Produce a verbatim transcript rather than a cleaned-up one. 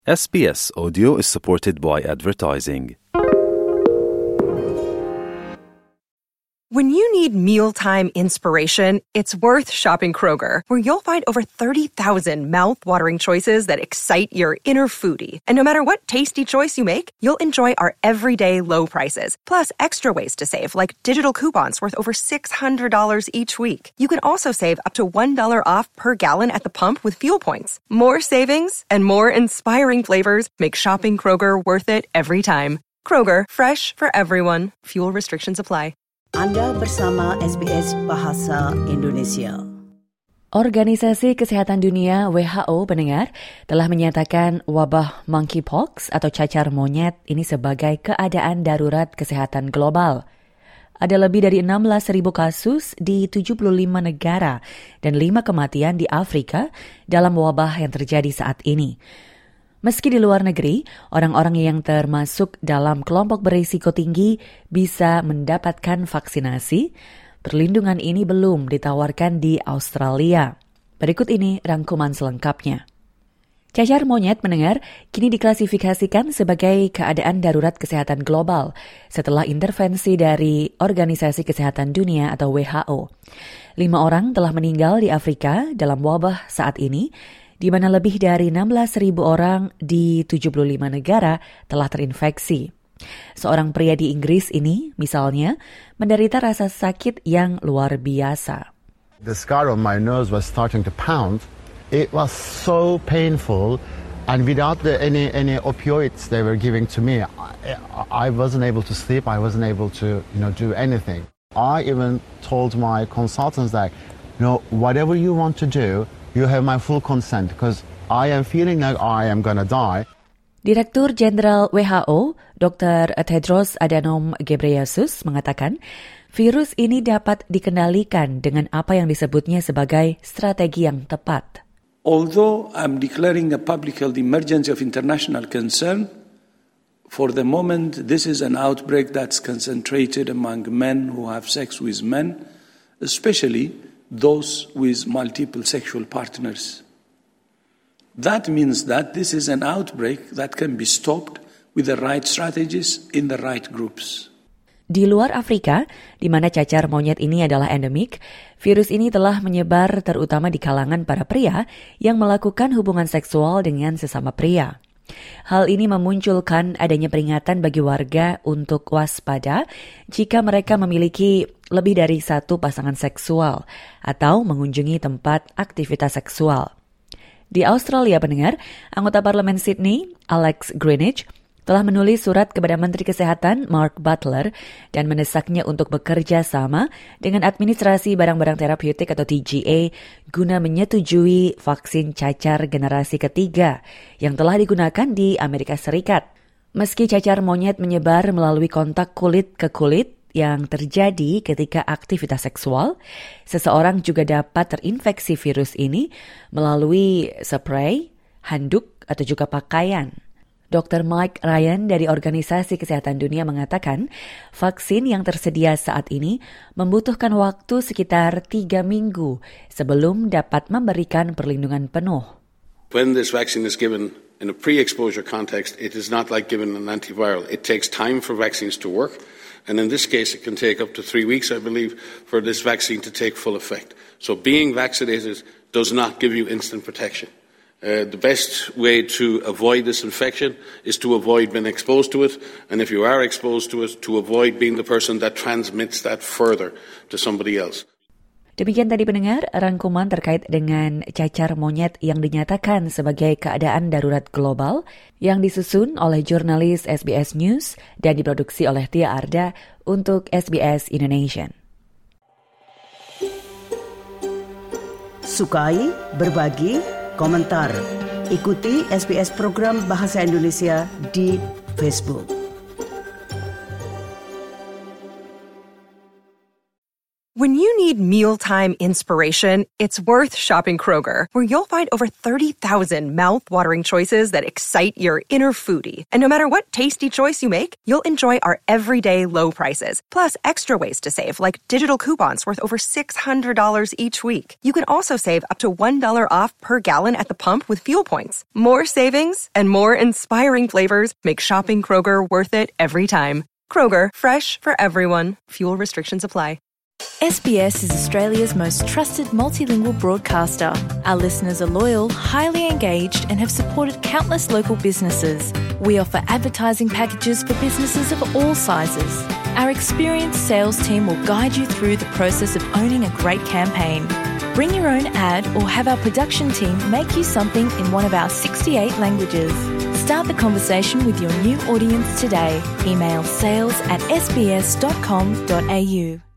S B S Audio is supported by advertising. When you need mealtime inspiration, it's worth shopping Kroger, where you'll find over thirty thousand mouth-watering choices that excite your inner foodie. And no matter what tasty choice you make, you'll enjoy our everyday low prices, plus extra ways to save, like digital coupons worth over six hundred dollars each week. You can also save up to one dollar off per gallon at the pump with fuel points. More savings and more inspiring flavors make shopping Kroger worth it every time. Kroger, fresh for everyone. Fuel restrictions apply. Anda bersama S B S Bahasa Indonesia. Organisasi Kesehatan Dunia W H O pendengar telah menyatakan wabah monkeypox atau cacar monyet ini sebagai keadaan darurat kesehatan global. Ada lebih dari enam belas ribu kasus di tujuh puluh lima negara dan lima kematian di Afrika dalam wabah yang terjadi saat ini. Meski di luar negeri, orang-orang yang termasuk dalam kelompok berisiko tinggi bisa mendapatkan vaksinasi, perlindungan ini belum ditawarkan di Australia. Berikut ini rangkuman selengkapnya. Cacar monyet mendengar kini diklasifikasikan sebagai keadaan darurat kesehatan global setelah intervensi dari Organisasi Kesehatan Dunia atau W H O. Lima orang telah meninggal di Afrika dalam wabah saat ini, di mana lebih dari enam belas ribu orang di tujuh puluh lima negara telah terinfeksi. Seorang pria di Inggris ini, misalnya, menderita rasa sakit yang luar biasa. The scar on my nose was starting to pound. It was so painful, and without the, any any opioids they were giving to me, I, I wasn't able to sleep. I wasn't able to, you know, do anything. I even told my consultants that, you know, whatever you want to do, you have my full consent because I am feeling like I am gonna die. Direktur Jenderal W H O, Doktor Tedros Adhanom Ghebreyesus mengatakan, virus ini dapat dikendalikan dengan apa yang disebutnya sebagai strategi yang tepat. Although I'm declaring a public health emergency of international concern, for the moment this is an outbreak that's concentrated among men who have sex with men, especially those with multiple sexual partners. That means that this is an outbreak that can be stopped with the right strategies in the right groups. Di luar Afrika, di mana cacar monyet ini adalah endemik, virus ini telah menyebar terutama di kalangan para pria yang melakukan hubungan seksual dengan sesama pria. Hal ini memunculkan adanya peringatan bagi warga untuk waspada jika mereka memiliki lebih dari satu pasangan seksual atau mengunjungi tempat aktivitas seksual. Di Australia pendengar, anggota Parlemen Sydney, Alex Greenwich, telah menulis surat kepada Menteri Kesehatan Mark Butler dan mendesaknya untuk bekerja sama dengan administrasi barang-barang terapeutik atau T G A guna menyetujui vaksin cacar generasi ketiga yang telah digunakan di Amerika Serikat. Meski cacar monyet menyebar melalui kontak kulit ke kulit yang terjadi ketika aktivitas seksual, seseorang juga dapat terinfeksi virus ini melalui spray, handuk, atau juga pakaian. Doktor Mike Ryan dari Organisasi Kesehatan Dunia mengatakan vaksin yang tersedia saat ini membutuhkan waktu sekitar tiga minggu sebelum dapat memberikan perlindungan penuh. When this vaccine is given in a pre-exposure context, it is not like giving an antiviral. It takes time for vaccines to work, and in this case it can take up to three weeks, I believe, for this vaccine to take full effect. So being vaccinated does not give you instant protection. Uh, the best way to avoid this infection is to avoid being exposed to it, and if you are exposed to it, to avoid being the person that transmits that further to somebody else. Demikian tadi pendengar, rangkuman terkait dengan cacar monyet yang dinyatakan sebagai keadaan darurat global yang disusun oleh jurnalis S B S News dan diproduksi oleh Tia Arda untuk S B S Indonesia. Sukai, berbagi, komentar. Ikuti S B S program Bahasa Indonesia di Facebook. When you need need mealtime inspiration, it's worth shopping Kroger, where you'll find over thirty thousand mouth-watering choices that excite your inner foodie. And no matter what tasty choice you make, you'll enjoy our everyday low prices, plus extra ways to save, like digital coupons worth over six hundred dollars each week. You can also save up to one dollar off per gallon at the pump with fuel points. More savings and more inspiring flavors make shopping Kroger worth it every time. Kroger, fresh for everyone. Fuel restrictions apply. S B S is Australia's most trusted multilingual broadcaster. Our listeners are loyal, highly engaged, and have supported countless local businesses. We offer advertising packages for businesses of all sizes. Our experienced sales team will guide you through the process of owning a great campaign. Bring your own ad or have our production team make you something in one of our sixty-eight languages. Start the conversation with your new audience today. Email sales at s b s dot com dot a u.